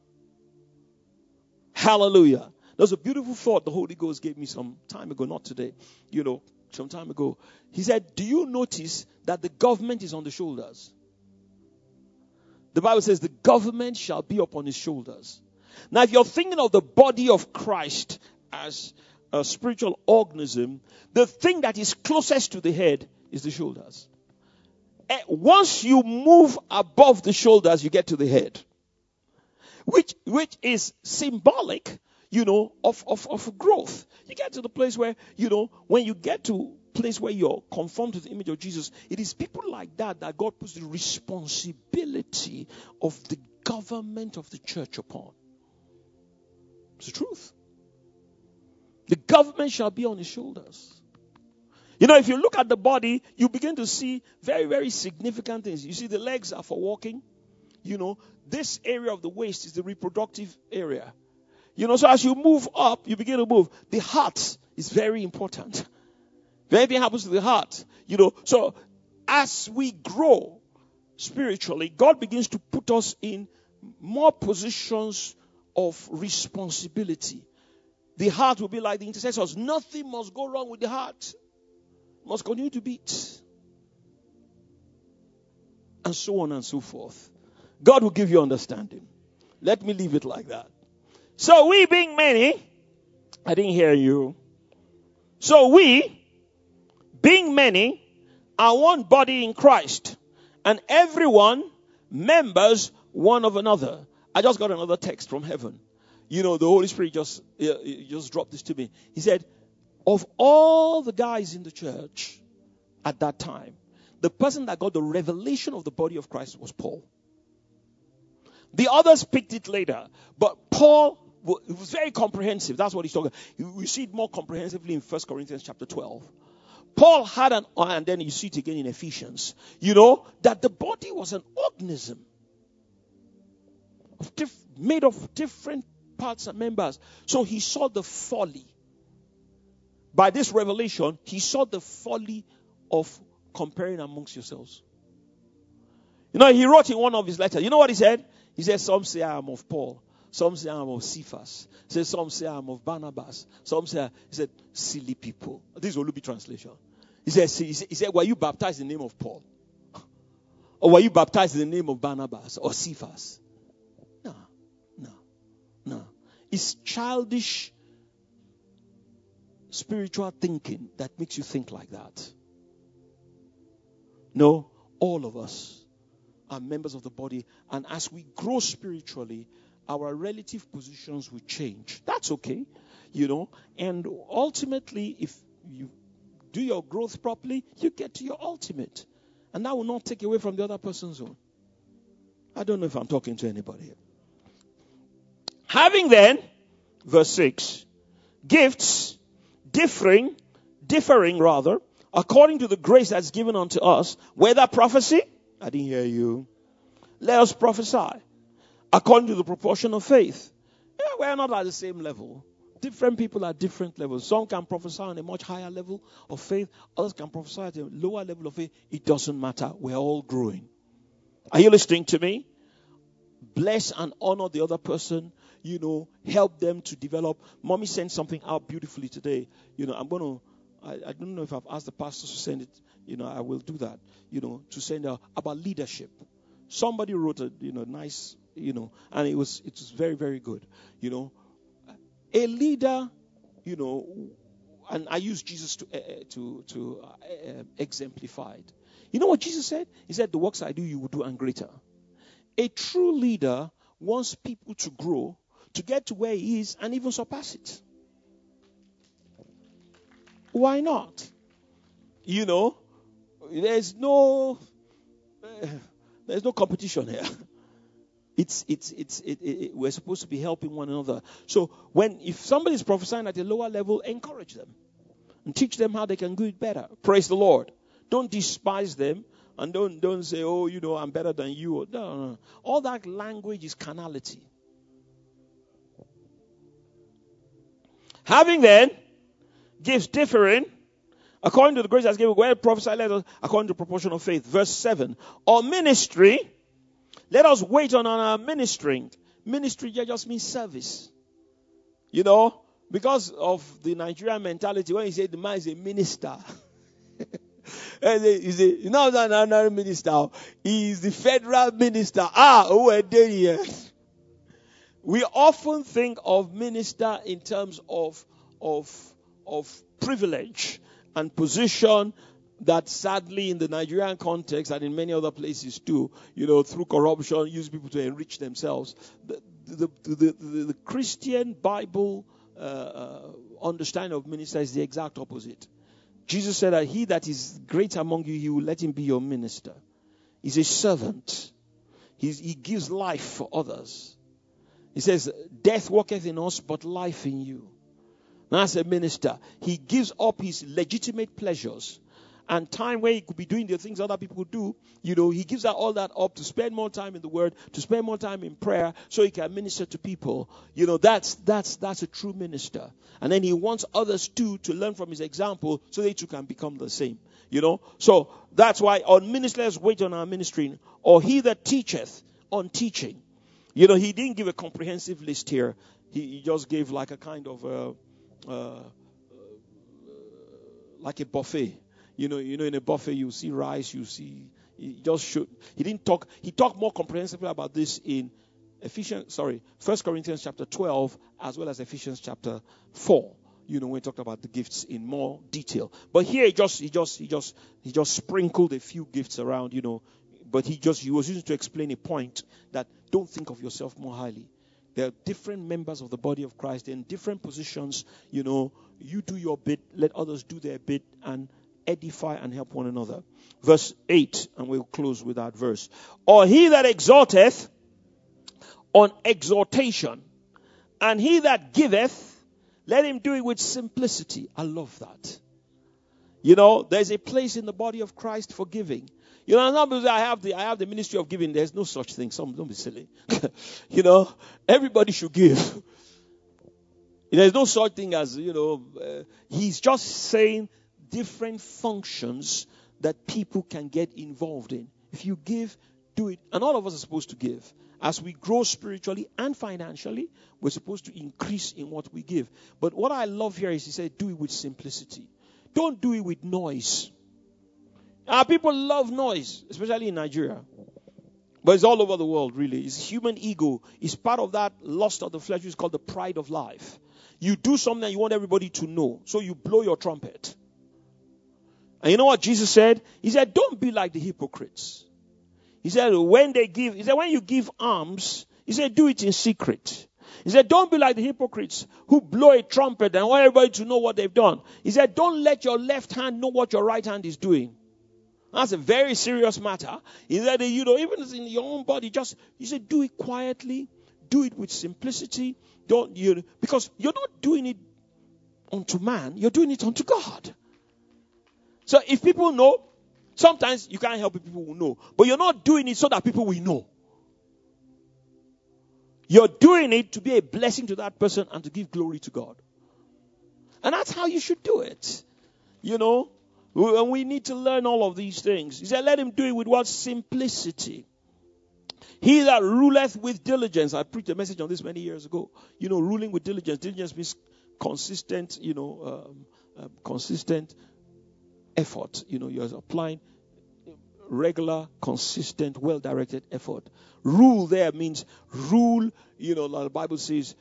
Hallelujah. There's a beautiful thought the Holy Ghost gave me some time ago, not today, some time ago. He said, do you notice that the government is on the shoulders? The Bible says the government shall be upon his shoulders. Now, if you're thinking of the body of Christ as a spiritual organism, the thing that is closest to the head is the shoulders. Once you move above the shoulders, you get to the head. Which is symbolic, of growth. You get to the place where, when you get to a place where you're conformed to the image of Jesus, it is people like that God puts the responsibility of the government of the church upon. It's the truth. The government shall be on his shoulders. If you look at the body, you begin to see very, very significant things. You see the legs are for walking. This area of the waist is the reproductive area. So as you move up, you begin to move. The heart is very important. If anything happens to the heart, so as we grow spiritually, God begins to put us in more positions of responsibility. The heart will be like the intercessors. Nothing must go wrong with the heart. It must continue to beat. And so on and so forth. God will give you understanding. Let me leave it like that. So we being many, I didn't hear you. So we, being many, are one body in Christ, and everyone members one of another. I just got another text from heaven. The Holy Spirit just dropped this to me. He said, of all the guys in the church at that time, the person that got the revelation of the body of Christ was Paul. The others picked it later. But Paul, it was very comprehensive. That's what he's talking about. We see it more comprehensively in 1 Corinthians chapter 12. Paul had and then you see it again in Ephesians, that the body was an organism made of different parts and members. So he saw the folly. By this revelation, he saw the folly of comparing amongst yourselves. He wrote in one of his letters, you know what he said? He said, some say I am of Paul. Some say I am of Cephas. Some say I am of Barnabas. He said, silly people. This is Olubi translation. He said, were you baptized in the name of Paul? Or were you baptized in the name of Barnabas or Cephas? No. It's childish spiritual thinking that makes you think like that. No, all of us are members of the body, and as we grow spiritually, our relative positions will change. That's okay, and ultimately, if you do your growth properly, you get to your ultimate, and that will not take away from the other person's own. I don't know if I'm talking to anybody here. Having then, verse 6, gifts differing according to the grace that's given unto us, whether prophecy, I didn't hear you, let us prophesy, according to the proportion of faith. Yeah, we're not at the same level. Different people at different levels. Some can prophesy on a much higher level of faith. Others can prophesy at a lower level of faith. It doesn't matter. We're all growing. Are you listening to me? Bless and honor the other person. Help them to develop. Mommy sent something out beautifully today. I don't know if I've asked the pastors to send it. I will do that. To send out about leadership. Somebody wrote a nice, and it was very, very good. A leader, and I use Jesus to exemplify it. You know what Jesus said? He said, "The works I do, you will do, and greater." A true leader wants people to grow, to get to where he is, and even surpass it. Why not? There's no competition here. We're supposed to be helping one another. So if somebody is prophesying at a lower level, encourage them and teach them how they can do it better. Praise the Lord. Don't despise them and don't say, "Oh, I'm better than you." No. All that language is carnality. Having then gifts differing according to the grace that's given, where prophesy, let us according to the proportion of faith. Verse 7. Or ministry, let us wait on our ministering. Ministry just means service. Because of the Nigerian mentality, when you say the man is a minister, he's not an ordinary minister. He is the federal minister. We often think of minister in terms of privilege and position that sadly in the Nigerian context and in many other places too, through corruption, use people to enrich themselves. The Christian Bible understanding of minister is the exact opposite. Jesus said that he that is great among you, he will let him be your minister. He's a servant. He gives life for others. He says, death worketh in us, but life in you. Now, as a minister, he gives up his legitimate pleasures and time where he could be doing the things other people do. He gives all that up to spend more time in the Word, to spend more time in prayer, so he can minister to people. That's a true minister. And then he wants others too to learn from his example, so they too can become the same. So that's why on ministers wait on our ministering, or he that teacheth on teaching. He didn't give a comprehensive list here. He just gave like a kind of like a buffet. In a buffet you see rice, you see. He didn't talk. He talked more comprehensively about this in 1 Corinthians chapter 12 as well as Ephesians chapter 4. When we talked about the gifts in more detail. But here he just sprinkled a few gifts around. But he was using to explain a point that don't think of yourself more highly. There are different members of the body of Christ in different positions. You do your bit, let others do their bit, and edify and help one another. Verse 8, and we'll close with that verse. Or he that exhorteth on exhortation, and he that giveth, let him do it with simplicity. I love that. There's a place in the body of Christ for giving. I have the ministry of giving. There's no such thing. Don't be silly. Everybody should give. There's no such thing as, he's just saying different functions that people can get involved in. If you give, do it. And all of us are supposed to give. As we grow spiritually and financially, we're supposed to increase in what we give. But what I love here is he said, do it with simplicity. Don't do it with noise. Our people love noise, especially in Nigeria. But it's all over the world, really. It's human ego. It's part of that lust of the flesh, which is called the pride of life. You do something and you want everybody to know, so you blow your trumpet. And you know what Jesus said? He said, don't be like the hypocrites. He said, when you give alms, he said, do it in secret. He said, don't be like the hypocrites who blow a trumpet and want everybody to know what they've done. He said, don't let your left hand know what your right hand is doing. That's a very serious matter. He said, even in your own body, he said, do it quietly, do it with simplicity. Because you're not doing it unto man, you're doing it unto God. So if people know, sometimes you can't help it, people will know. But you're not doing it so that people will know. You're doing it to be a blessing to that person and to give glory to God. And that's how you should do it. And we need to learn all of these things. He said, let him do it with what? Simplicity. He that ruleth with diligence. I preached a message on this many years ago. Ruling with diligence. Diligence means consistent, consistent effort. You're applying regular, consistent, well-directed effort. Rule there means rule, the Bible says,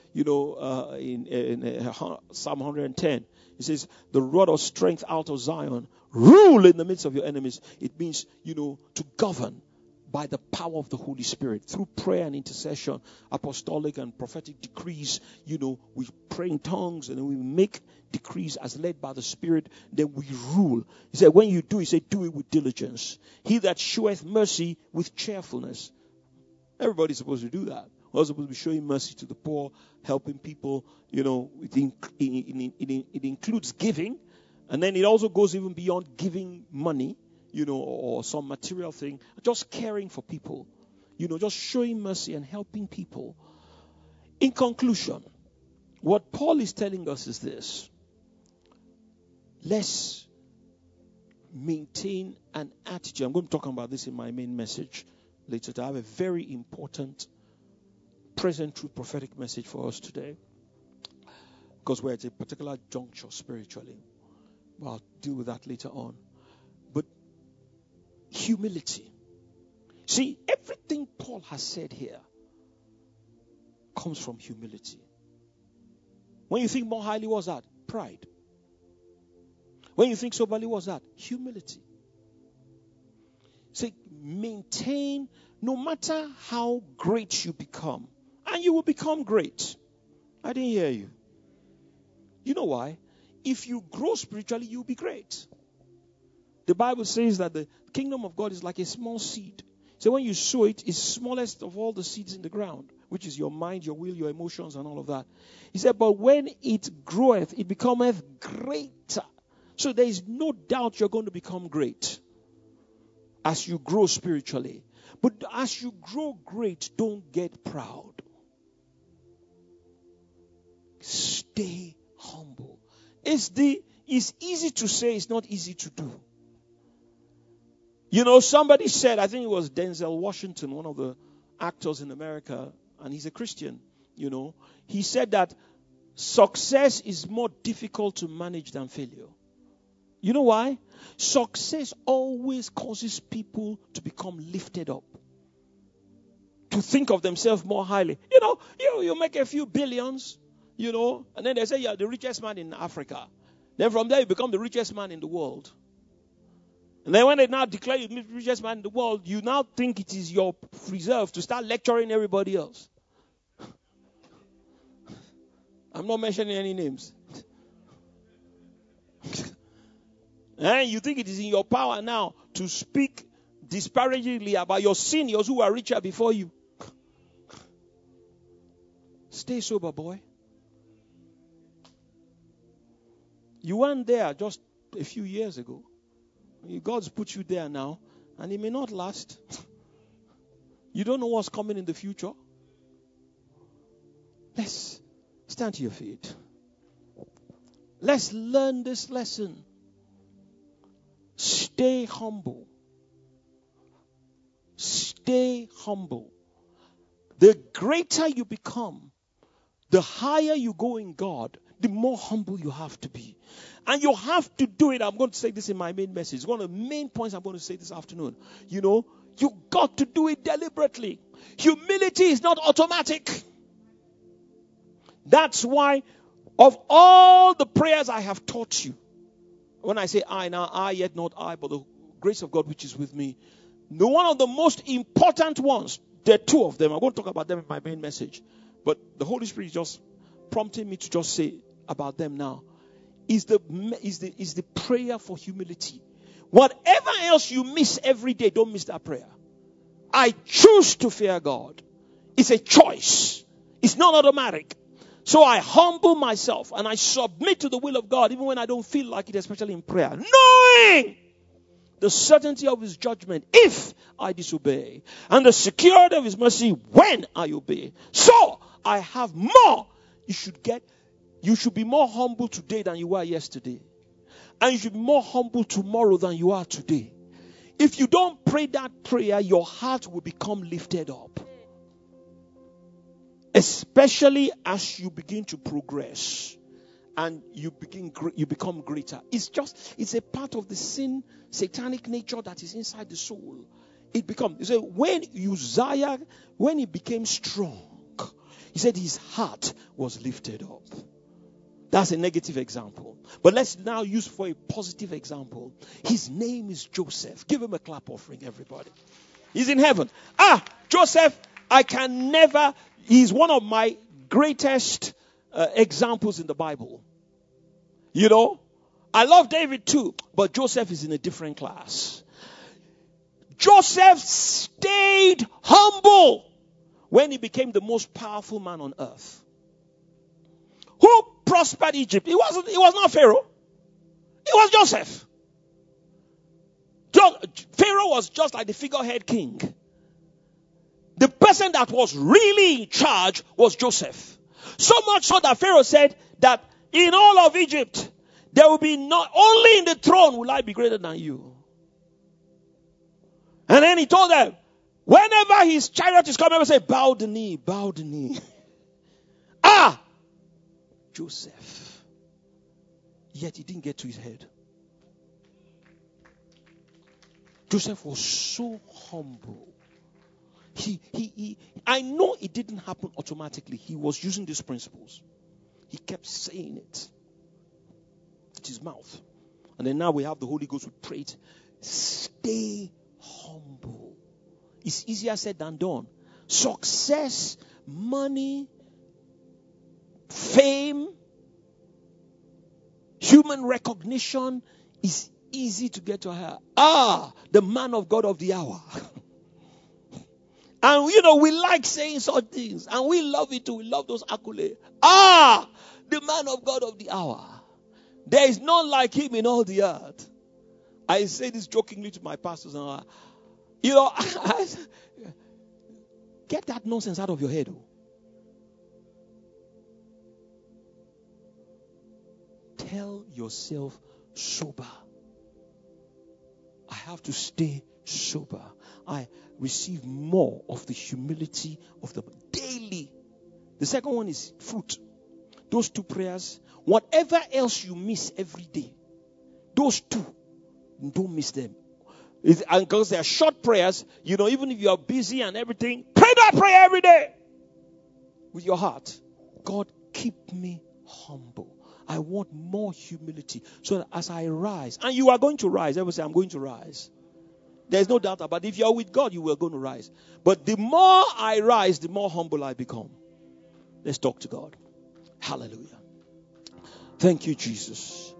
in Psalm 110, it says, the rod of strength out of Zion, rule in the midst of your enemies. It means, to govern by the power of the Holy Spirit through prayer and intercession, apostolic and prophetic decrees. We pray in tongues and then we make decrees as led by the Spirit. Then we rule. He said, when you do, he said, do it with diligence. He that showeth mercy with cheerfulness. Everybody's supposed to do that. We're supposed to be showing mercy to the poor, helping people. It includes giving, and then it also goes even beyond giving money, or some material thing. Just caring for people, just showing mercy and helping people. In conclusion, what Paul is telling us is this: let's maintain an attitude. I'm going to talk about this in my main message later. I have a very important present truth prophetic message for us today, because we're at a particular juncture spiritually. Well, I'll deal with that later on. But humility. See, everything Paul has said here comes from humility. When you think more highly, what's that? Pride. When you think soberly, what's that? Humility. Say, maintain, no matter how great you become, and you will become great. I didn't hear you. You know why? If you grow spiritually, you'll be great. The Bible says that the kingdom of God is like a small seed. So when you sow it, it's smallest of all the seeds in the ground, which is your mind, your will, your emotions, and all of that. He said, but when it groweth, it becometh greater. So there is no doubt you're going to become great as you grow spiritually. But as you grow great, don't get proud. Stay humble. It's easy to say, it's not easy to do. Somebody said, I think it was Denzel Washington, one of the actors in America, and he's a Christian, he said that success is more difficult to manage than failure. You know why? Success always causes people to become lifted up, to think of themselves more highly. You make a few billions, and then they say you're the richest man in Africa. Then from there you become the richest man in the world. And then when they now declare you the richest man in the world, you now think it is your reserve to start lecturing everybody else. I'm not mentioning any names. And you think it is in your power now to speak disparagingly about your seniors who are richer before you. Stay sober, boy. You weren't there just a few years ago. God's put you there now, and it may not last. You don't know what's coming in the future. Let's stand to your feet. Let's learn this lesson. Stay humble. Stay humble. The greater you become, the higher you go in God, the more humble you have to be. And you have to do it. I'm going to say this in my main message. One of the main points I'm going to say this afternoon. You got to do it deliberately. Humility is not automatic. That's why of all the prayers I have taught you, when I say I, now I, yet not I, but the grace of God which is with me, one of the most important ones, there are two of them. I'm going to talk about them in my main message. But the Holy Spirit is just prompting me to just say about them now. Is the prayer for humility. Whatever else you miss every day, don't miss that prayer. I choose to fear God. It's a choice. It's not automatic. So I humble myself and I submit to the will of God even when I don't feel like it, especially in prayer. Knowing the certainty of His judgment if I disobey, and the security of His mercy when I obey. So I have more. You should be more humble today than you were yesterday. And you should be more humble tomorrow than you are today. If you don't pray that prayer, your heart will become lifted up. Especially as you begin to progress and you become greater. It's a part of the sin, satanic nature that is inside the soul. When Uzziah, when he became strong, he said his heart was lifted up. That's a negative example. But let's now use for a positive example. His name is Joseph. Give him a clap offering, everybody. He's in heaven. Joseph, he's one of my greatest examples in the Bible. You know, I love David too, but Joseph is in a different class. Joseph stayed humble when he became the most powerful man on earth. Who prospered Egypt? It was not Pharaoh. It was Joseph. Pharaoh was just like the figurehead king. The person that was really in charge was Joseph. So much so that Pharaoh said that in all of Egypt, there will be not only in the throne will I be greater than you. And then he told them, whenever his chariot is coming, he will say, bow the knee, bow the knee. Joseph. Yet he didn't get to his head. Joseph was so humble. I know it didn't happen automatically. He was using these principles. He kept saying it. It's his mouth. And then now we have the Holy Ghost. We pray it. Stay humble. It's easier said than done. Success, money, fame, human recognition is easy to get to her. The man of God of the hour. And we like saying such things. And we love it too. We love those accolades. The man of God of the hour. There is none like him in all the earth. I say this jokingly to my pastors. Get that nonsense out of your head. Tell yourself sober. I have to stay sober. I receive more of the humility of the daily. The second one is fruit. Those two prayers, whatever else you miss every day, those two, don't miss them. And because they are short prayers, even if you are busy and everything, pray that prayer every day with your heart. God, keep me humble. I want more humility so that as I rise, and you are going to rise. Everyone say, I'm going to rise. There's no doubt about it. If you're with God, you are going to rise. But the more I rise, the more humble I become. Let's talk to God. Hallelujah. Thank you, Jesus.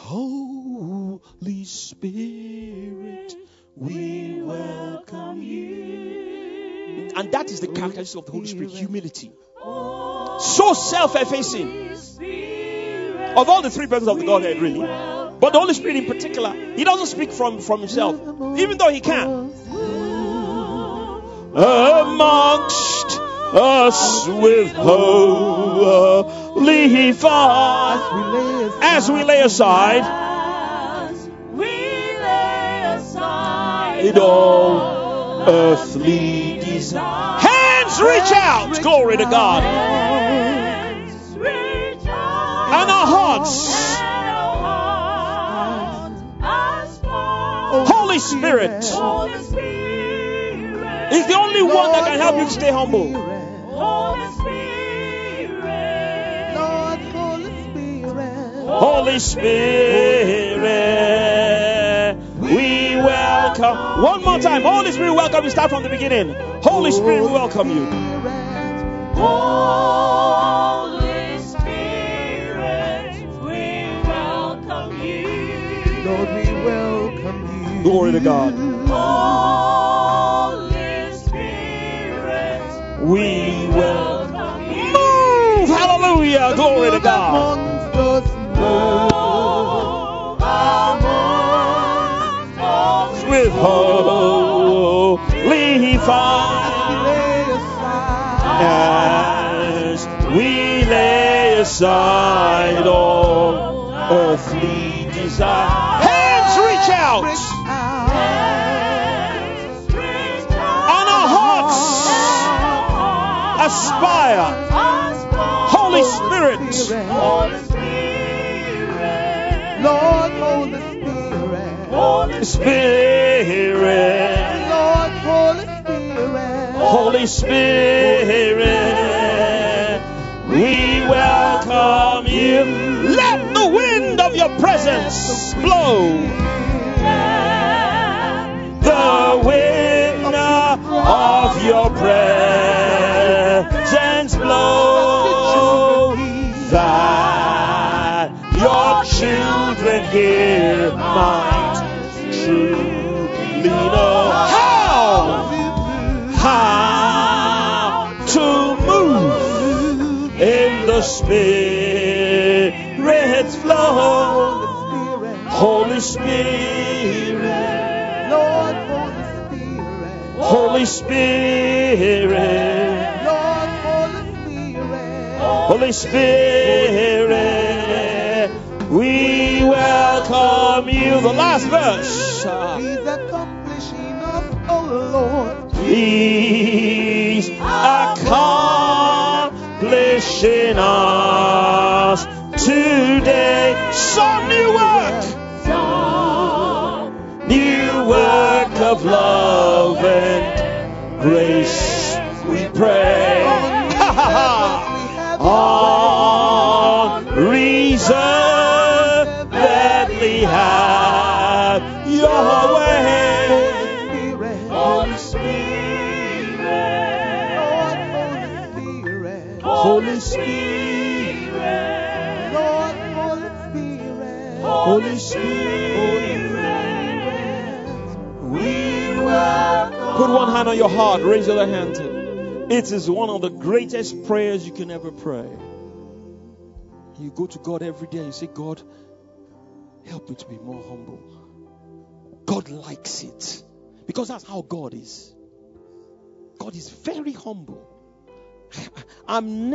Holy Spirit, we welcome you. And that is the characteristic of the Holy Spirit, humility. So self-effacing. Of all the three persons of the Godhead, really. But the Holy Spirit in particular, He doesn't speak from himself, even though He can. Amongst us with holy fire, as we lay aside all earthly desire. Hands reach out, glory to God. And our hearts, Holy Spirit, It's the only one that can help you to stay humble. Holy Spirit. Lord, Holy Spirit. Holy Spirit, we welcome. One more time. Holy Spirit, welcome you. Start from the beginning. Holy Spirit, we welcome you. Holy Spirit, we welcome you. Lord, we welcome you. Glory to God. Holy Spirit, We welcome welcome you. Move. Hallelujah. Glory to God. Amongst us, Move amongst us With holy fire. lay aside. As we lay aside all earthly desire. Hands reach out. On our hearts. Aspire. Holy Spirit. Holy Spirit, Lord, Holy Spirit. Holy Spirit. Lord, Holy Spirit. Holy Spirit, we welcome you. Let the wind of your presence blow. The wind of your presence blow. That your children here might truly know how to move in the Spirit's flow. Holy Spirit, Lord, Holy Spirit. Holy Spirit, Lord, Holy Spirit. Holy Spirit, we welcome you. The last verse. He's accomplishing of our Lord. Please accomplish in us today some new work of love and grace, we pray. Unreservedly have your way. Holy Spirit, Holy Spirit, Lord, Holy Spirit. Holy Spirit, we welcome. Put one hand on your heart, raise your other hand. It is one of the greatest prayers you can ever pray. You go to God every day and you say, God, help me to be more humble. God likes it. Because that's how God is. God is very humble. I'm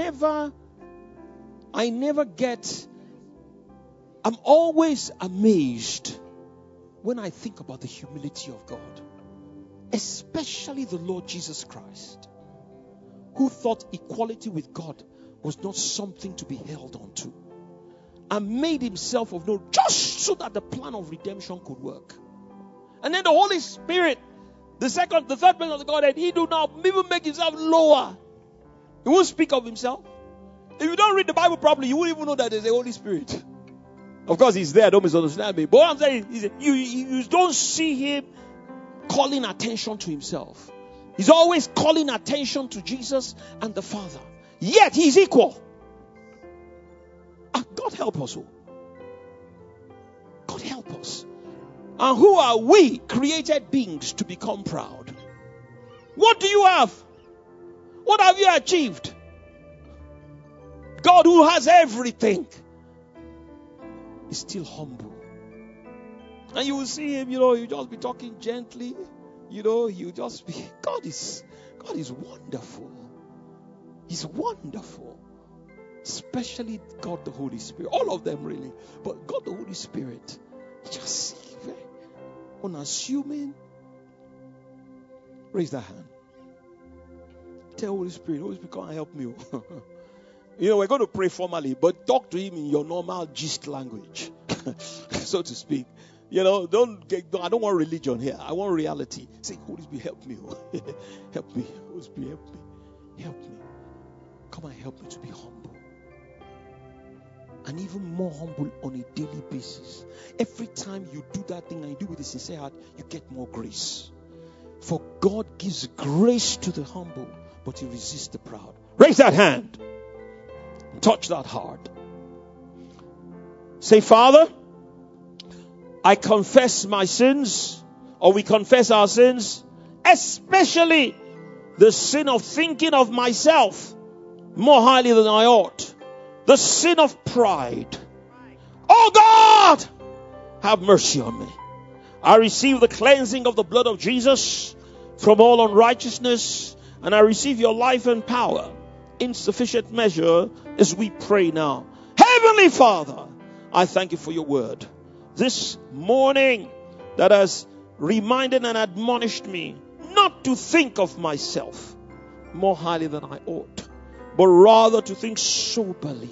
always amazed when I think about the humility of God. Especially the Lord Jesus Christ, who thought equality with God was not something to be held on to, and made himself of no, just so that the plan of redemption could work. And then the Holy Spirit, the third person of the Godhead, he do not even make himself lower. He won't speak of himself. If you don't read the Bible properly, you won't even know that there's a Holy Spirit. Of course, he's there. Don't misunderstand me. But what I'm saying is, you don't see him calling attention to himself. He's always calling attention to Jesus and the Father. Yet he's equal. God help us all. God help us. And who are we, created beings, to become proud? What do you have? What have you achieved? God, who has everything, is still humble. And you will see him, you just be talking gently. You just be. God is wonderful. He's wonderful. Especially God the Holy Spirit. All of them really. But God the Holy Spirit, just very unassuming. Raise that hand. Tell Holy Spirit, come and help me. We're going to pray formally, but talk to him in your normal gist language, so to speak. I don't want religion here. I want reality. Say, Holy Spirit, help me. Help me. Holy Spirit, help me. Help me. Come and help me to be humble. And even more humble on a daily basis. Every time you do that thing and you do it with a sincere heart, you get more grace. For God gives grace to the humble, but He resists the proud. Raise that hand. Touch that heart. Say, Father, I confess my sins, or we confess our sins, especially the sin of thinking of myself more highly than I ought. The sin of pride. Oh God, have mercy on me. I receive the cleansing of the blood of Jesus from all unrighteousness, and I receive your life and power in sufficient measure as we pray now. Heavenly Father, I thank you for your word this morning that has reminded and admonished me not to think of myself more highly than I ought, but rather to think soberly,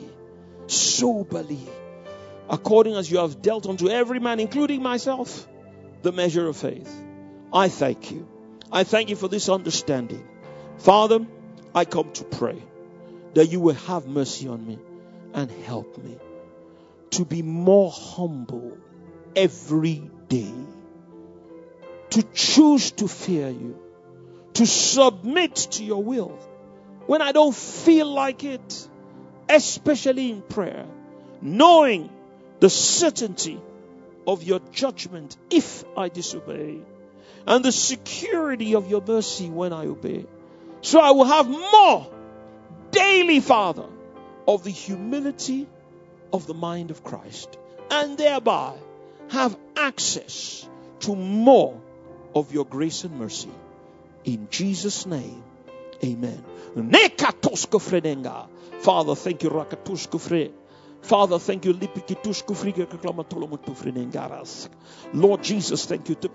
according as you have dealt unto every man, including myself, the measure of faith. I thank you. I thank you for this understanding. Father, I come to pray that you will have mercy on me and help me to be more humble every day, to choose to fear you, to submit to your will when I don't feel like it, especially in prayer, knowing the certainty of your judgment if I disobey, and the security of your mercy when I obey. So I will have more daily, Father, of the humility of the mind of Christ, and thereby have access to more of your grace and mercy. In Jesus' name, amen. Father, thank you. Father, thank you. Lord Jesus, thank you.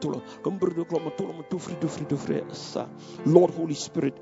Lord Holy Spirit,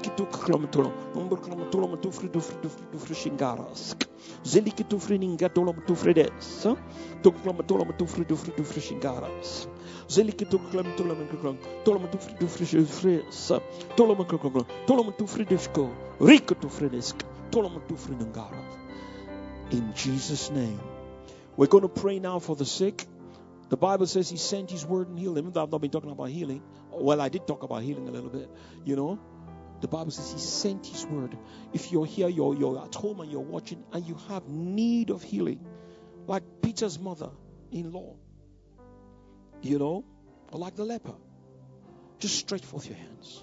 in Jesus' name. We're going to pray now for the sick. The Bible says He sent His word and healed them. Even though I've not been talking about healing. Well, I did talk about healing a little bit. The Bible says He sent His word. If you're here, you're at home and you're watching and you have need of healing, like Peter's mother-in-law, or like the leper, just stretch forth your hands.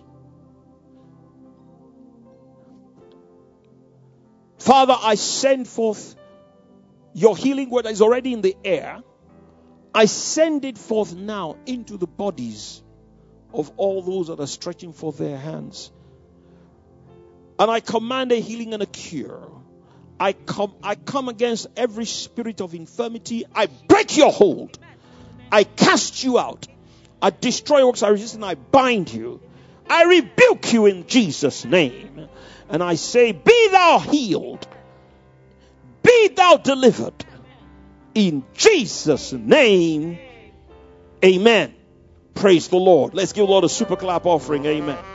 Father, I send forth your healing word that is already in the air. I send it forth now into the bodies of all those that are stretching forth their hands. And I command a healing and a cure. I come against every spirit of infirmity. I break your hold. I cast you out. I destroy works I resist and I bind you. I rebuke you in Jesus' name. And I say, be thou healed. Be thou delivered. In Jesus' name. Amen. Praise the Lord. Let's give the Lord a super clap offering. Amen.